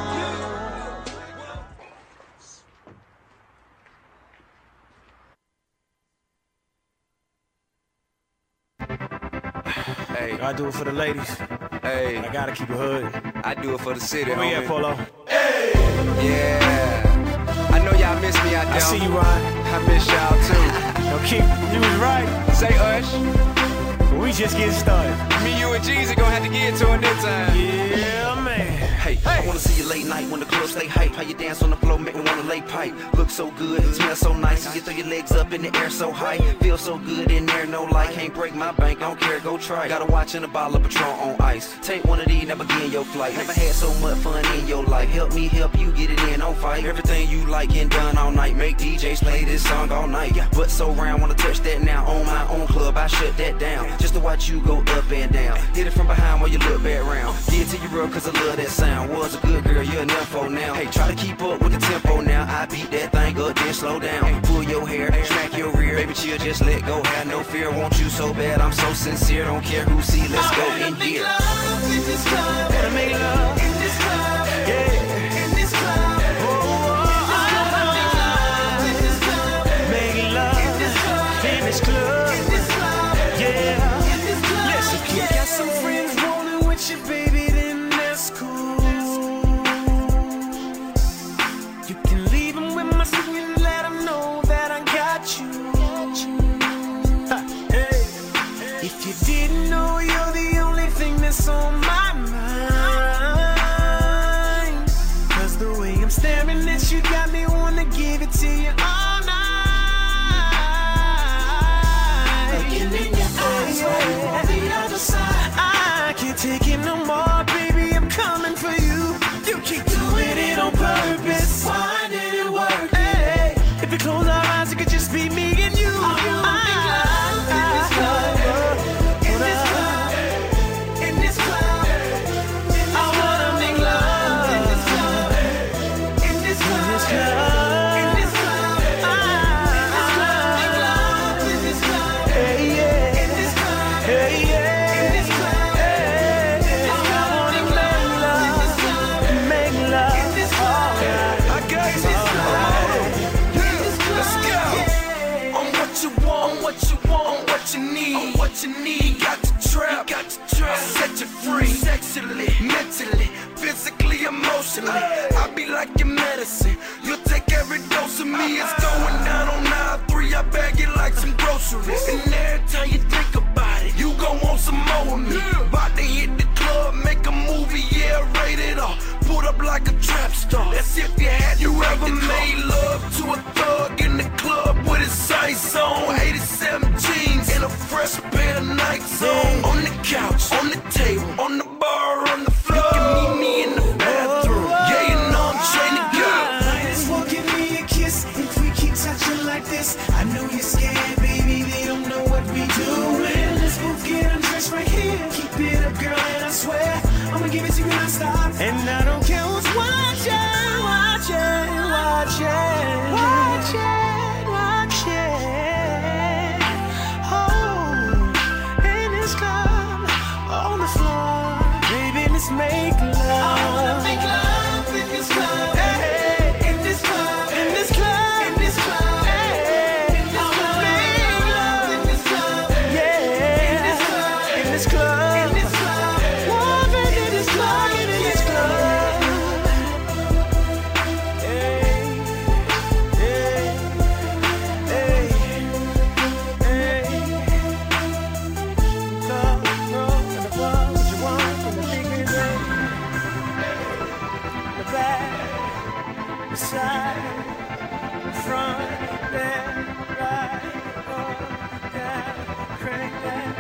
Hey, I do it for the ladies. hey, I gotta keep it hood. I do it for the city, Where we at, homie. Polo? Yeah, I know y'all miss me out there. I see you, Ryan. I miss y'all too. No, Keith, you was right. Say Ush, We just getting started. me, you, and Jeezy gonna have to get to it this time. Yeah, man. Hey, I wanna see you late night when the club stay hype. How you dance on the floor, make me wanna lay pipe. Look so good, smell so nice. And you throw your legs up in the air so high. Feel so good in there, no light. Can't break my bank, I don't care, go try. Got a watch and a bottle of Patron on ice. Take one of these, never begin your flight. Never had so much fun in your life. Help me help you get it in, don't fight. Everything you like getting done all night. Make D Js play this song all night. But so round, wanna touch that now. On my own club, I shut that down. Just to watch you go up and down. Hit it from behind while you look back round. Get to your real cause I love that sound. Was a good girl, you're enough for now. Hey, try to keep up with the tempo now. I beat that thing up, then slow down. Pull your hair, smack your rear. Baby, chill, just let go. Have no fear. Want you so bad, I'm so sincere. Don't care who see, let's go in here. In this club, wanna make love. In this club, yeah. In this club, oh, oh, I wanna make love. In this club, make love. In this club, in this club, in this club, yeah. In this club, listen, if you got some friends rolling with you, baby, then that's cool. You can leave them with my secret, let them know that I got you. Ha, hey. If you didn't know, you're the only thing that's on my mind. Cause the way I'm staring at you got me wanna give it to you all night. Looking in your eyes, right on the other side. I can't take it no more, baby, I'm coming for you. You keep doing it on purpose. Why did it work? Hey, if you close our eyes, it could just be me and you. You need, got to trap, got to trap, set you free, sexually, mentally, physically, emotionally. I be like your medicine, you'll take every dose of me. It's going down on nine three, I bag it like some groceries. And every time you think about it, you gon' want some more of me. About to hit the club, make a movie, yeah, rated R. Put up like a trap star. That's if you had you ever made love to a thug in the club with his sights on. eighty-seven jeans and a fresh pair of Nikes on. On the couch, on the table, on the bar, on the floor. You can meet me in the bathroom. Yeah, you know I'm trying to go. Just won't give me a kiss if we keep touching like this. I know you're scared, baby. They don't know what we doing. Let's both get undressed right here. Keep it up, girl, and I swear I'ma give it to you non-stop. And I don't care who's watching, watching, watching, watching, watching. Oh, in this club, on the floor, baby, let's make love. I wanna make love in this club. Hey, in this club, in this club, in this club. Hey, I wanna make love in this club. Yeah, in this club, in this club, in this club. Love in this club, in this club. Hey, hey, hey, hey. Club, roll, and the club, what you want from the big room. The back, the side, the front, left, right, up, down, crank that.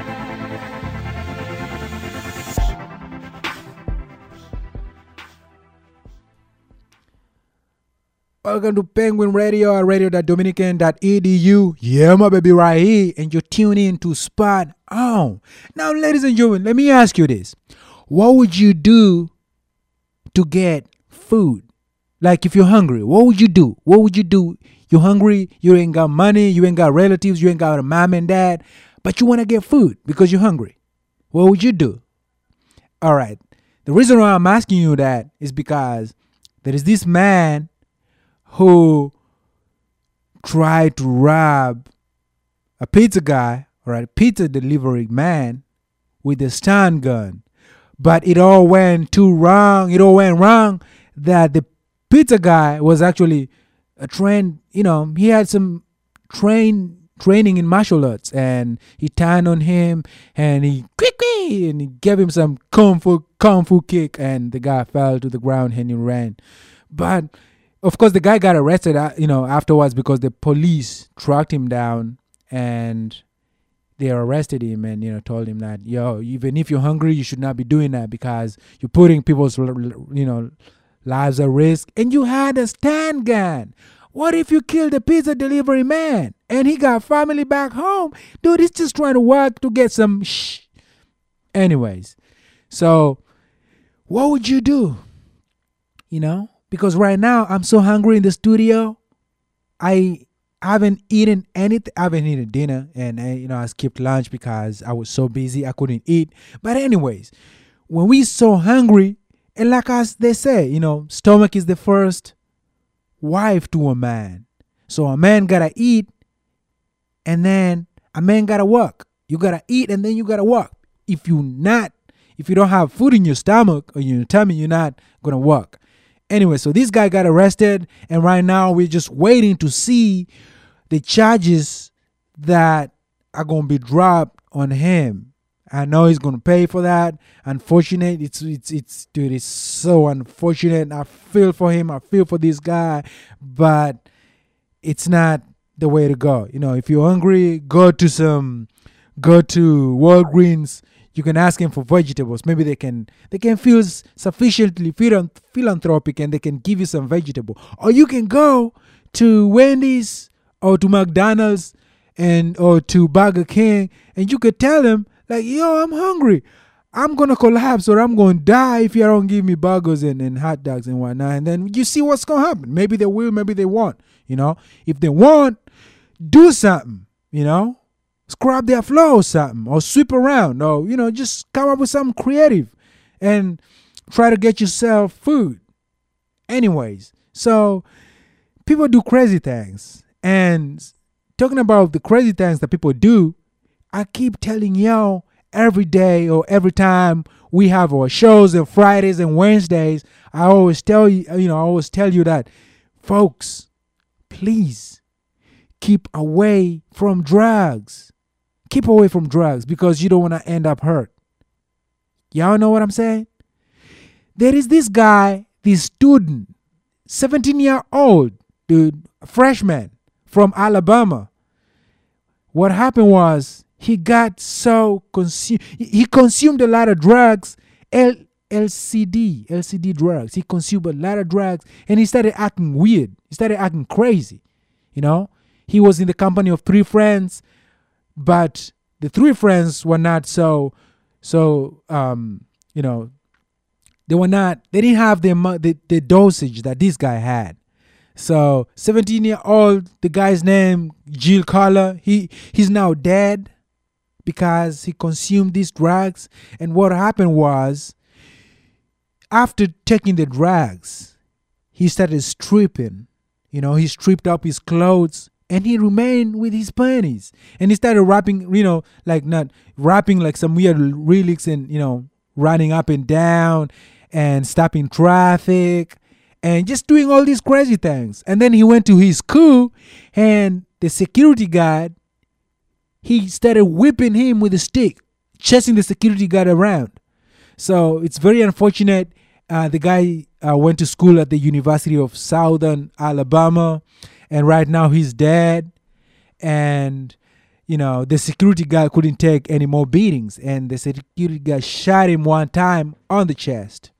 Welcome to Penguin Radio at radio dot dominican dot e d u. Yeah, my baby, right here. And you're tuning in to Spot On. Now, ladies and gentlemen, let me ask you this. What would you do to get food? Like if you're hungry, what would you do? What would you do? You're hungry, you ain't got money, you ain't got relatives, you ain't got a mom and dad, but you want to get food because you're hungry. What would you do? All right. The reason why I'm asking you that is because there is this man who tried to rob a pizza guy or a pizza delivery man with a stun gun. But it all went too wrong. It all went wrong that the pizza guy was actually a trained, you know, he had some train training in martial arts, and he turned on him and he quickly and he gave him some kung fu kung fu kick, and the guy fell to the ground and he ran. But of course, the guy got arrested, uh, you know, afterwards because the police tracked him down and they arrested him and, you know, told him that, yo, even if you're hungry, you should not be doing that because you're putting people's, you know, lives at risk. And you had a stand gun. What if you killed the pizza delivery man and he got family back home? Dude, he's just trying to work to get some shh. Anyways, so what would you do? You know, because right now I'm so hungry in the studio. I haven't eaten anything. I haven't eaten dinner, and I, you know, I skipped lunch because I was so busy I couldn't eat. But anyways, when we so hungry, and like as they say, you know, stomach is the first wife to a man. So a man gotta eat, and then a man gotta work. You gotta eat, and then you gotta work. If you not, if you don't have food in your stomach or in your tummy, you're not gonna work. Anyway, so this guy got arrested, and right now we're just waiting to see the charges that are gonna be dropped on him. I know he's gonna pay for that. Unfortunate, it's it's it's dude, it's so unfortunate. I feel for him. I feel for this guy, but it's not the way to go. You know, if you're hungry, go to some, go to Walgreens. You can ask him for vegetables. Maybe they can they can feel sufficiently philan- philanthropic and they can give you some vegetable. Or you can go to Wendy's or to McDonald's and or to Burger King, and you could tell them like, yo, I'm hungry. I'm gonna collapse or I'm gonna die if you don't give me burgers and, and hot dogs and whatnot. And then you see what's gonna happen. Maybe they will, maybe they won't. You know, if they won't, do something. You know. Scrub their floor or something, or sweep around, or, you know, just come up with something creative and try to get yourself food. Anyways, so people do crazy things. And talking about the crazy things that people do, I keep telling y'all every day or every time we have our shows on Fridays and Wednesdays, I always tell you, you know, I always tell you that, folks, please keep away from drugs. Keep away from drugs because you don't want to end up hurt. Y'all know what I'm saying? There is this guy, this student, seventeen year old dude, freshman from Alabama. What happened was he got so consumed. He consumed a lot of drugs, L- LCD, L C D drugs. He consumed a lot of drugs and he started acting weird. He started acting crazy. You know, he was in the company of three friends. But the three friends were not so, so, um, you know, they were not, they didn't have the, the, the dosage that this guy had. So seventeen year old, the guy's name, Jill Collar, he, he's now dead because he consumed these drugs. And what happened was, after taking the drugs, he started stripping, you know, he stripped up his clothes. And he remained with his panties. And he started rapping, you know, like not rapping like some weird lyrics and, you know, running up and down and stopping traffic and just doing all these crazy things. And then he went to his school and the security guard, he started whipping him with a stick, chasing the security guard around. So it's very unfortunate. Uh, the guy uh, went to school at the University of Southern Alabama. And right now he's dead. And, you know, the security guy couldn't take any more beatings. And the security guy shot him one time on the chest.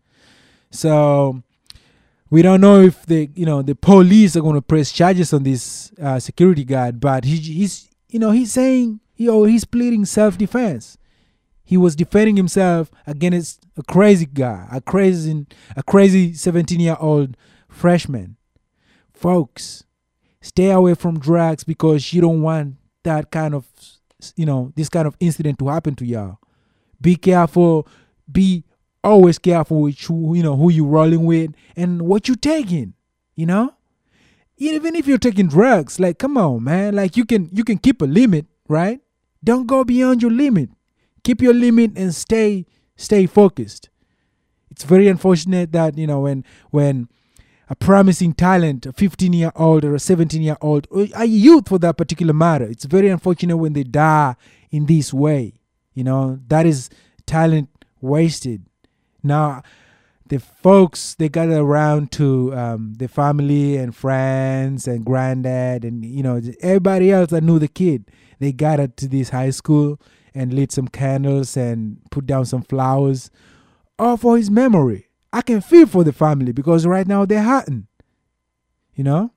So we don't know if the, you know, the police are going to press charges on this uh, security guard. But he, he's, you know, he's saying, you know, he's pleading self-defense. He was defending himself against a crazy guy, a crazy, a crazy seventeen-year-old freshman. Folks, stay away from drugs because you don't want that kind of, you know, this kind of incident to happen to y'all. Be careful. Be always careful with who, you know, who you rolling with and what you taking, you know? Even if you're taking drugs, like, come on, man. Like, you can you can keep a limit, right? Don't go beyond your limit. Keep your limit and stay stay focused. It's very unfortunate that, you know, when when a promising talent, a fifteen-year-old or a seventeen-year-old, or a youth for that particular matter, it's very unfortunate when they die in this way. You know, that is talent wasted. Now, the folks, they got around to um, the family and friends and granddad and, you know, everybody else that knew the kid. They gathered to this high school and lit some candles and put down some flowers, all for his memory. I can feel for the family because right now they're hurting, you know.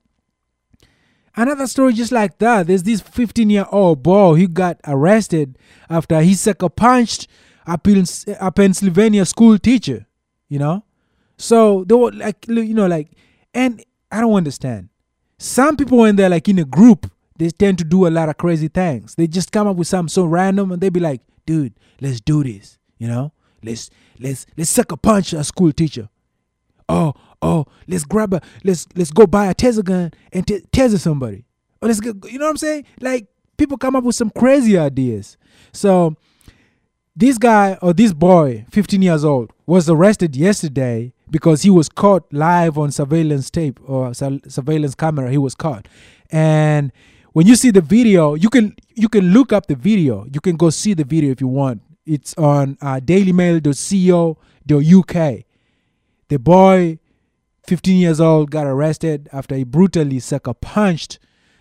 Another story just like that. There's this fifteen-year-old boy who got arrested after he sucker punched a, Pens- a Pennsylvania school teacher, you know. So they were like, you know, like, and I don't understand. Some people when they're like in a group, they tend to do a lot of crazy things. They just come up with something so random and they be like, dude, let's do this, you know. Let's let's let's sucker punch a school teacher. Oh, oh, let's grab a let's let's go buy a taser gun and t- taser somebody. Or let's go, you know what I'm saying? Like, people come up with some crazy ideas. So this guy or this boy, fifteen years old, was arrested yesterday because he was caught live on surveillance tape or su- surveillance camera. He was caught. And when you see the video, you can you can look up the video. You can go see the video if you want. It's on uh, daily mail dot co dot U K. The boy, fifteen years old, got arrested after he brutally sucker punched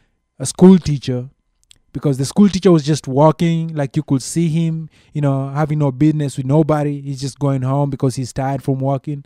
a school teacher because the school teacher was just walking, like you could see him, you know, having no business with nobody. He's just going home because he's tired from walking.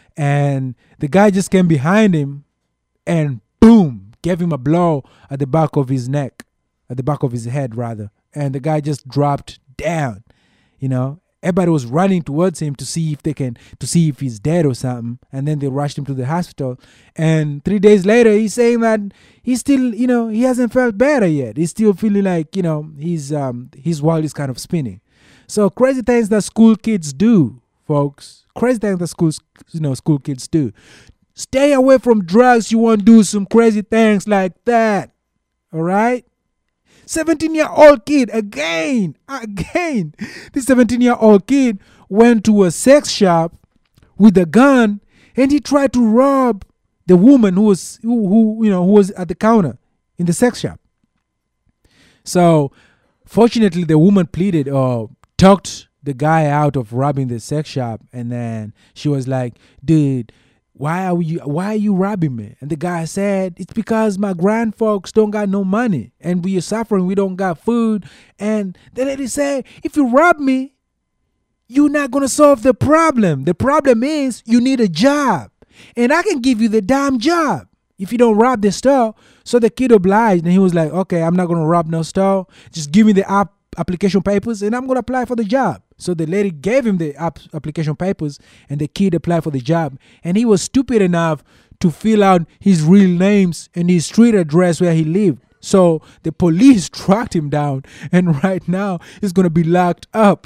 And the guy just came behind him and boom, gave him a blow at the back of his neck, at the back of his head rather. And the guy just dropped down. You know, everybody was running towards him to see if they can, to see if he's dead or something. And then they rushed him to the hospital. And three days later, he's saying that he's still, you know, he hasn't felt better yet. He's still feeling like, you know, he's, um, his world is kind of spinning. So crazy things that school kids do, folks. Crazy things that schools, you know, school kids do. Stay away from drugs. You won't do some crazy things like that. All right? seventeen-year-old kid, again, again. This seventeen-year-old kid went to a sex shop with a gun and he tried to rob the woman who was, who, who you know, who was at the counter in the sex shop. So, fortunately, the woman pleaded or talked the guy out of robbing the sex shop, and then she was like, dude, Why are you why are you robbing me? And the guy said, it's because my grandfolks don't got no money and we are suffering, we don't got food. And the lady said, if you rob me, you're not gonna solve the problem. The problem is you need a job. And I can give you the damn job if you don't rob the store. So the kid obliged and he was like, okay, I'm not gonna rob no store. Just give me the app application papers and I'm gonna apply for the job. So the lady gave him the app application papers and the kid applied for the job. And he was stupid enough to fill out his real names and his street address where he lived. So the police tracked him down and right now he's going to be locked up.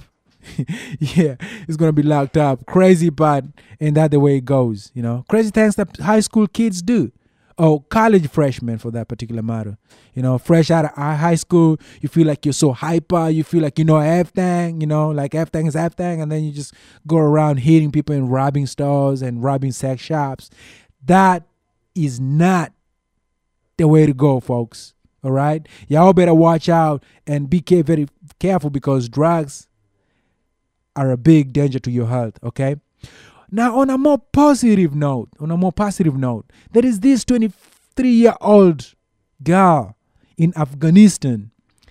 Yeah, he's going to be locked up. Crazy, but and that's the way it goes, you know. Crazy things that high school kids do. Or college freshmen for that particular matter. You know, fresh out of high school, you feel like you're so hyper, you feel like you know everything, you know, like everything is everything, and then you just go around hitting people and robbing stores and robbing sex shops. That is not the way to go, folks. All right? Y'all better watch out and be care- very careful because drugs are a big danger to your health, okay? Now, on a more positive note, on a more positive note, there is this twenty-three-year-old girl in Afghanistan,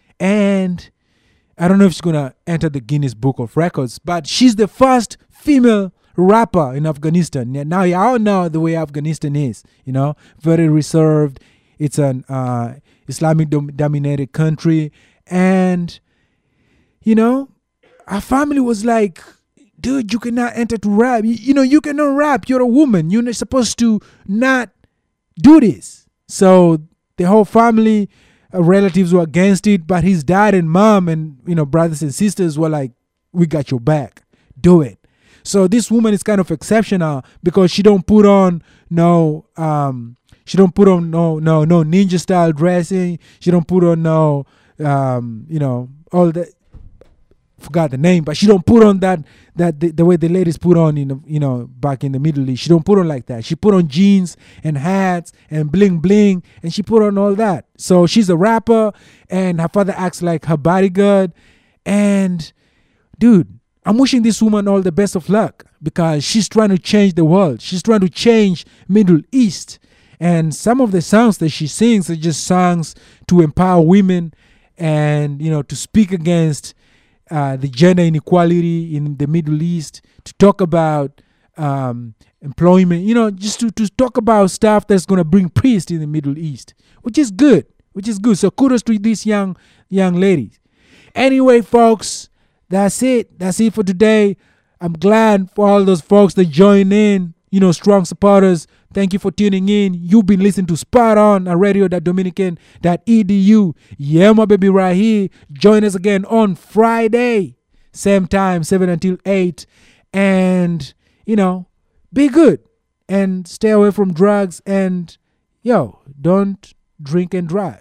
and I don't know if she's gonna enter the Guinness Book of Records, but she's the first female rapper in Afghanistan. Now, y'all know the way Afghanistan is, you know, very reserved. It's an uh, Islamic-dominated country, and you know, our family was like, dude, you cannot enter to rap. You, you know, you cannot rap. You're a woman. You're not supposed to not do this. So the whole family, uh, relatives were against it. But his dad and mom and, you know, brothers and sisters were like, we got your back. Do it. So this woman is kind of exceptional because she don't put on no um she don't put on no no no ninja style dressing. She don't put on no um you know all the forgot the name, but she don't put on that that the, the way the ladies put on in the, you know back in the Middle East. She don't put on like that. She put on jeans and hats and bling bling, and she put on all that. So she's a rapper, and her father acts like her bodyguard. And dude, I'm wishing this woman all the best of luck because she's trying to change the world. She's trying to change Middle East. And some of the songs that she sings are just songs to empower women and you know to speak against Uh, the gender inequality in the Middle East, to talk about um, employment, you know, just to, to talk about stuff that's going to bring peace in the Middle East, which is good, which is good. So kudos to these young, young ladies. Anyway, folks, that's it. That's it for today. I'm glad for all those folks that join in, you know, strong supporters. Thank you for tuning in. You've been listening to Spot On at radio dot dominican dot e d u. Yeah, my baby, right here. Join us again on Friday. Same time, seven until eight. And, you know, be good. And stay away from drugs. And, yo, don't drink and drive.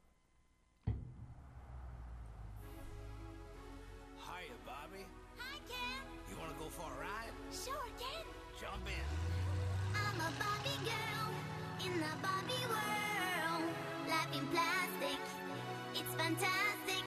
Hiya, Bobby. Hi, Ken. You want to go for a ride? Sure, Ken. Jump in. I'm a Barbie girl in the Barbie world. Life in plastic, it's fantastic.